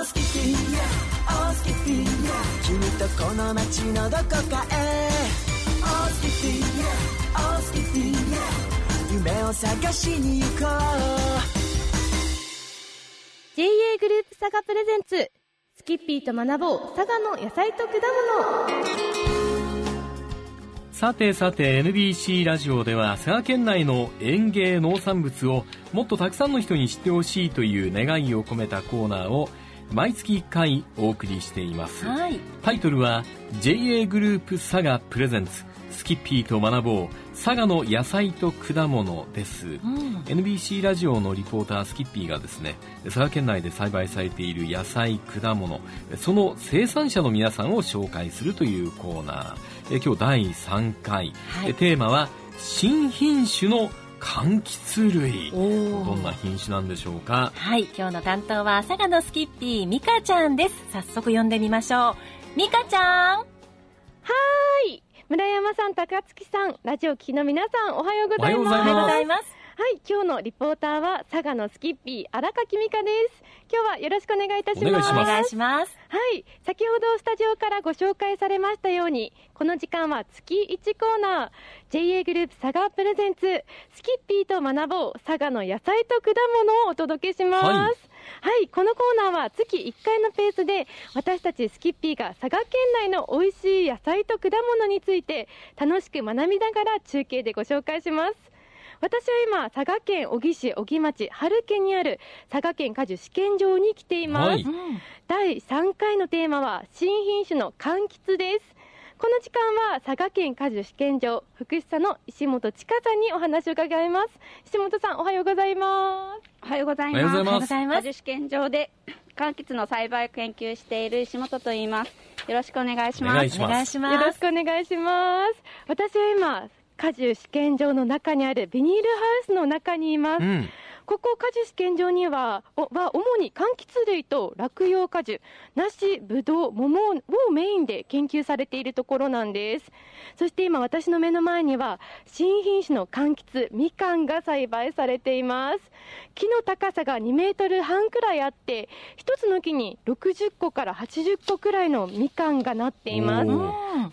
オスキッピーオスキッピー君とこの街のどこかへオスキッピーオスキッピー夢を探しに行こう。 JA グループ佐賀プレゼンツスキッピーと学ぼう佐賀の野菜と果物。 さて NBC ラジオでは佐賀県内の園芸農産物をもっとたくさんの人に知ってほしいという願いを込めたコーナーを毎月1回お送りしています、はい、タイトルは JA グループ佐賀プレゼンツスキッピーと学ぼう佐賀の野菜と果物です、NBC ラジオのリポータースキッピーがですね佐賀県内で栽培されている野菜果物その生産者の皆さんを紹介するというコーナー、今日第3回、テーマは新品種の柑橘類。どんな品種なんでしょうか。 はい、今日の担当は佐賀のスキッピーミカちゃんです。早速呼んでみましょう。ミカちゃん。 はーい、村山さん、高槻さん、ラジオ聴きの皆さん、おはようございます。 おはようございます。 はい、今日のリポーターは佐賀のスキッピー荒垣美香です。今日はよろしくお願いいたします。 お願いします。 はい、先ほどスタジオからご紹介されましたように、この時間は月1コーナー JA グループ佐賀プレゼンツスキッピーと学ぼう佐賀の野菜と果物をお届けします。はい、このコーナーは月1回のペースで私たちスキッピーが佐賀県内の美味しい野菜と果物について楽しく学びながら中継でご紹介します。私は今佐賀県小城市小城町春家にある佐賀県果樹試験場に来ています、第3回のテーマは新品種の柑橘です。この時間は佐賀県果樹試験場福祉課の石本千佳さんにお話を伺います。石本さん、おはようございます。 おはようございます。果樹試験場で柑橘の栽培を研究している石本と言います。よろしくお願いします。 お願いします。 よろしくお願いします。私は今果樹試験場の中にあるビニールハウスの中にいます、ここ果樹試験場には主に柑橘類と落葉果樹、梨、ぶどう、桃をメインで研究されているところなんです。そして今私の目の前には新品種の柑橘みかんが栽培されています。木の高さが2メートル半くらいあって一つの木に60個から80個くらいのみかんがなっています。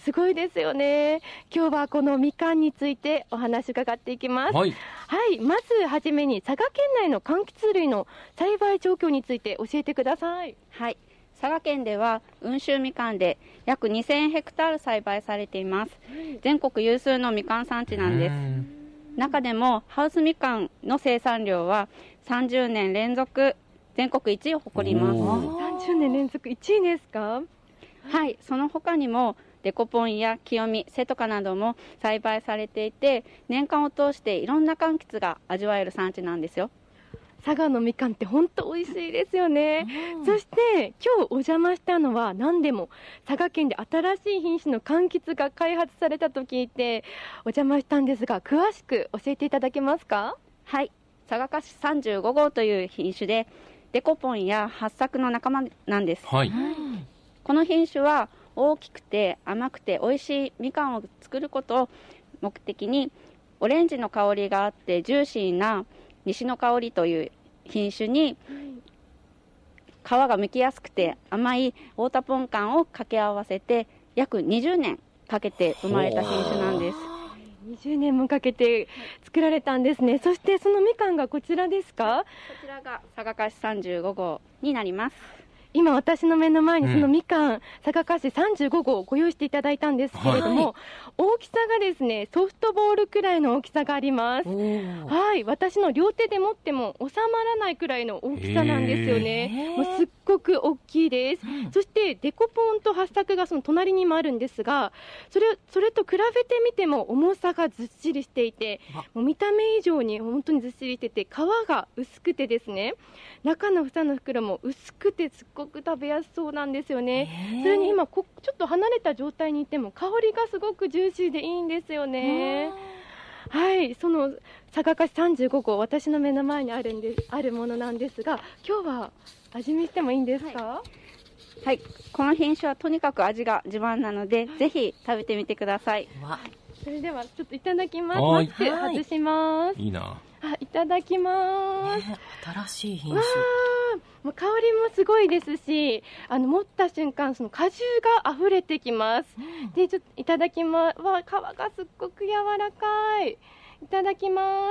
すごいですよね。今日はこのみかんについてお話伺っていきます。はい、まずはじめに佐賀県内の柑橘類の栽培状況について教えてください。 はい、佐賀県では温州みかんで約2000ヘクタール栽培されています、全国有数のみかん産地なんです。中でもハウスみかんの生産量は30年連続全国1位を誇ります。 30年連続1位ですか。 はい、その他にもデコポンや清見、瀬戸かなども栽培されていて年間を通していろんな柑橘が味わえる産地なんですよ。 佐賀のみかんって本当美味しいですよね、そして今日お邪魔したのは何でも佐賀県で新しい品種の柑橘が開発されたと聞いてお邪魔したんですが、詳しく教えていただけますか。 はい、佐賀菓子35号という品種でデコポンや八朔の仲間なんです、この品種は大きくて甘くて美味しいみかんを作ることを目的にオレンジの香りがあってジューシーな西の香りという品種に皮が剥きやすくて甘い大田ポンカンを掛け合わせて約20年かけて生まれた品種なんです。 20年もかけて作られたんですね。そしてそのみかんがこちらですか。 こちらが佐賀菓子35号になります。 今私の目の前にそのみかん、佐賀菓子35号をご用意していただいたんですけれども、大きさがですねソフトボールくらいの大きさがあります。私の両手で持っても収まらないくらいの大きさなんですよね。もうすっごく大きいです、そしてデコポンと八朔がその隣にもあるんですが、それと比べてみても重さがずっしりしていて、もう見た目以上に本当にずっしりしてて皮が薄くてですね、中の房の袋も薄くてすっごく食べやすそうなんですよね。それに今ちょっと離れた状態にいても香りがすごくジューシーでいいんですよね。はい、その佐賀菓子35号私の目の前にあるものなんですが、今日は味見してもいいんですか。 はい、この品種はとにかく味が自慢なので、ぜひ食べてみてください。 それではちょっといただきます。マスク外します。 いいな。 いただきます、 新しい品種。 もう香りもすごいですし、持った瞬間その果汁が溢れてきます、でちょっといただきます。わ、皮がすっごく柔らかい。いただきます。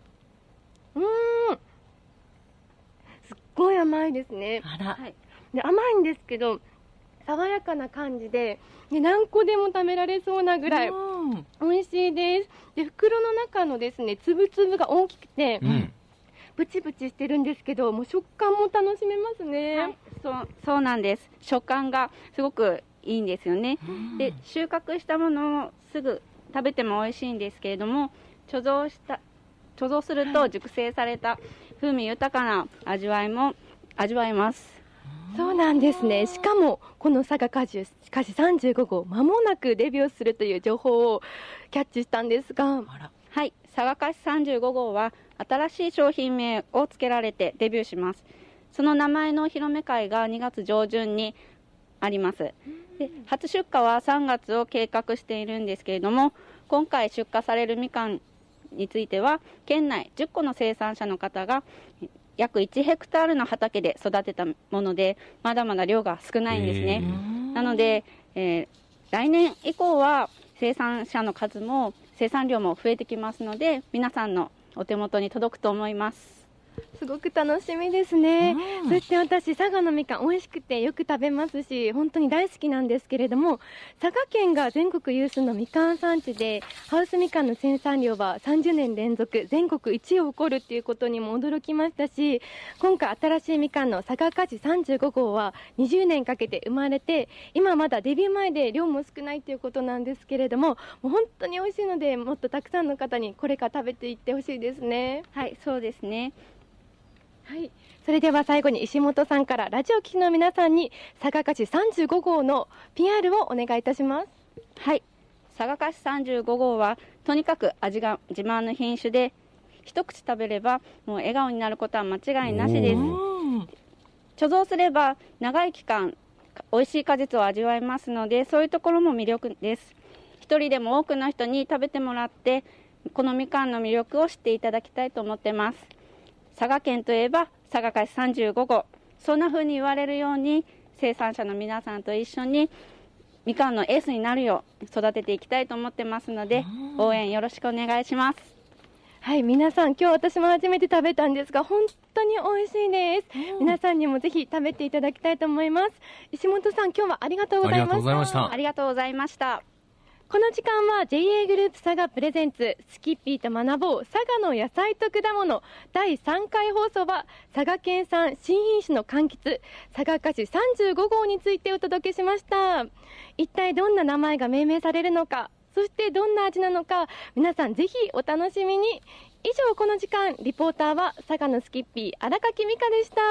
すっごい甘いですね。 あら、 はい、で甘いんですけど爽やかな感じで、何個でも食べられそうなぐらい美味しいです。で袋の中のですね、粒々が大きくて、ブチブチしてるんですけど、もう食感も楽しめますね。 はい、そうなんです。食感がすごくいいんですよね。で収穫したものをすぐ食べても美味しいんですけれども、貯蔵すると熟成された風味豊かな味わいも味わえます。 そうなんですね。しかもこの佐賀果樹35号、間もなくデビューするという情報をキャッチしたんですが、 はい、佐賀菓子35号は新しい商品名を付けられてデビューします。その名前のお披露目会が2月上旬にあります。で初出荷は3月を計画しているんですけれども、今回出荷されるみかんについては県内10個の生産者の方が約1ヘクタールの畑で育てたもので、まだまだ量が少ないんですね。なので、来年以降は生産者の数も生産量も増えてきますので、皆さんのお手元に届くと思います。 すごく楽しみですね。そして私、佐賀のみかん美味しくてよく食べますし、本当に大好きなんですけれども、佐賀県が全国有数のみかん産地で、ハウスみかんの生産量は30年連続全国1位を誇るっていうことにも驚きましたし、今回新しいみかんの佐賀果樹35号は20年かけて生まれて、今まだデビュー前で量も少ないということなんですけれども、もう本当に美味しいので、もっとたくさんの方にこれから食べていってほしいですね。 はい、そうですね。 はい、それでは最後に石本さんからラジオ聴きの皆さんに佐賀菓子35号の PR をお願いいたします。 はい、佐賀菓子35号はとにかく味が自慢の品種で、一口食べればもう笑顔になることは間違いなしです。貯蔵すれば長い期間美味しい果実を味わえますので、そういうところも魅力です。一人でも多くの人に食べてもらって、このみかんの魅力を知っていただきたいと思ってます。佐賀県といえば佐賀菓子35号、そんな風に言われるように生産者の皆さんと一緒にみかんのエースになるよう育てていきたいと思ってますので、応援よろしくお願いします。 はい、皆さん今日私も初めて食べたんですが本当に美味しいです。皆さんにもぜひ食べていただきたいと思います。石本さん、今日はありがとうございました。 ありがとうございました。 この時間は JA グループ佐賀プレゼンツスキッピーと学ぼう佐賀の野菜と果物第3回放送は、佐賀県産新品種の柑橘佐賀菓子35号についてお届けしました。一体どんな名前が命名されるのか、そしてどんな味なのか、皆さんぜひお楽しみに。以上、この時間リポーターは佐賀のスキッピー荒垣美香でした。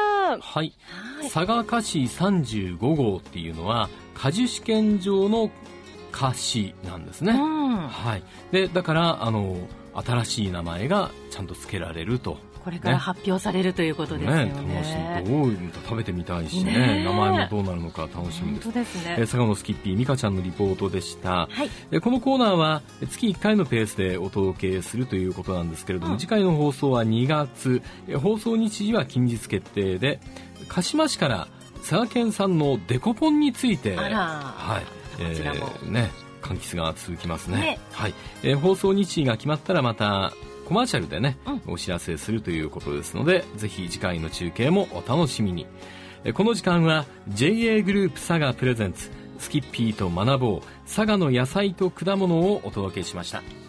はい、佐賀菓子35号っていうのは果樹試験場の菓子なんですね。はい、でだから新しい名前がちゃんと付けられると、 これから発表されるということですよね。 楽しみ、食べてみたいしね、名前もどうなるのか楽しみです。 本当ですね。 佐賀のスキッピー美香ちゃんのリポートでした。このコーナーは月1回のペースでお届けするということなんですけれども、次回の放送は2月、放送日時は近日決定で、鹿島市から佐賀県産のデコポンについて、柑橘が続きますね。はい、放送日時が決まったらまたコマーシャルでね、お知らせするということですので、ぜひ次回の中継もお楽しみに。この時間は JA グループ佐賀プレゼンツスキッピーと学ぼう佐賀の野菜と果物をお届けしました。